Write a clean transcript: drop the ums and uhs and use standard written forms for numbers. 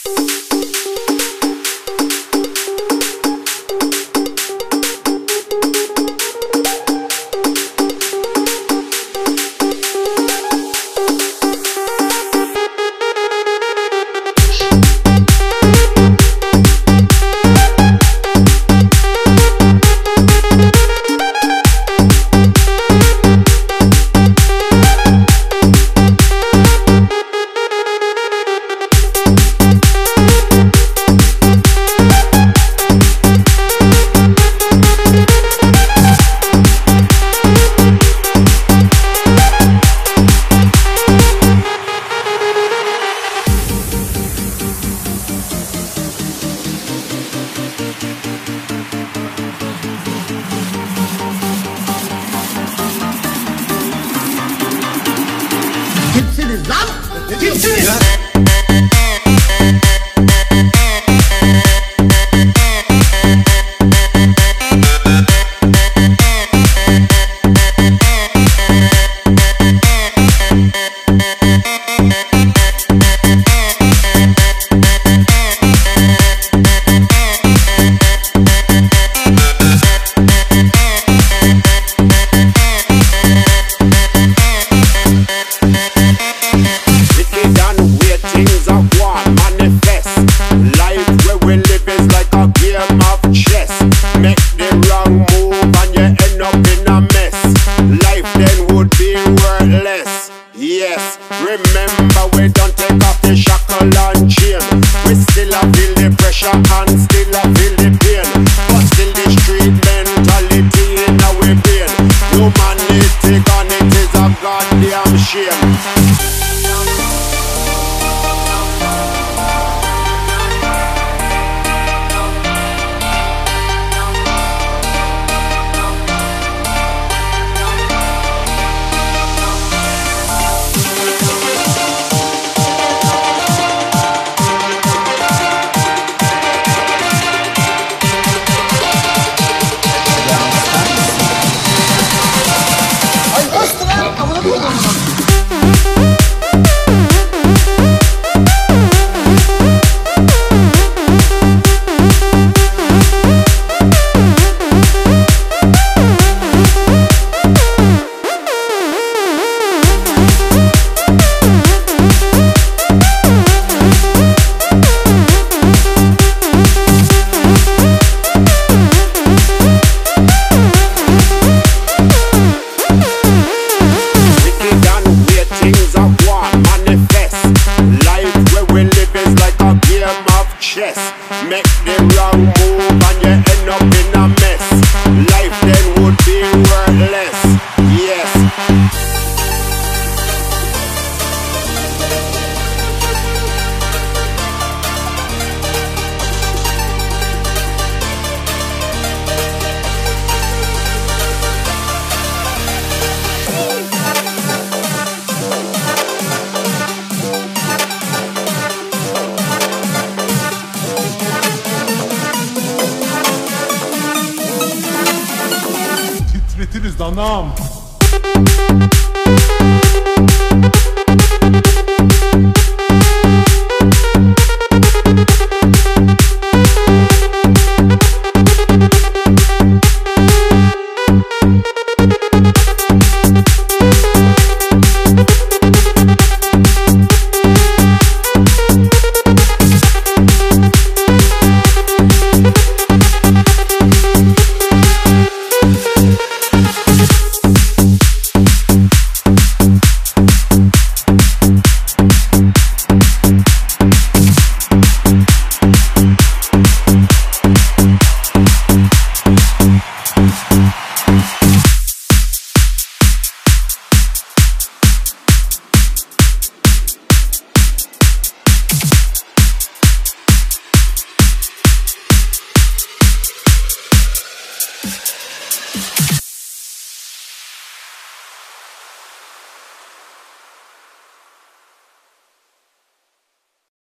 Kimsiniz lan? Kimsiniz? Yes, remember we don't take off the shackle and chain. We still a feel the pressure and still a feel the pain. But still the street mentality in our brain. Humanity gone, it is a goddamn shame. Make the wrong move and you end up in a mess. Life then would be worthless. Yes. Titretiriz anam.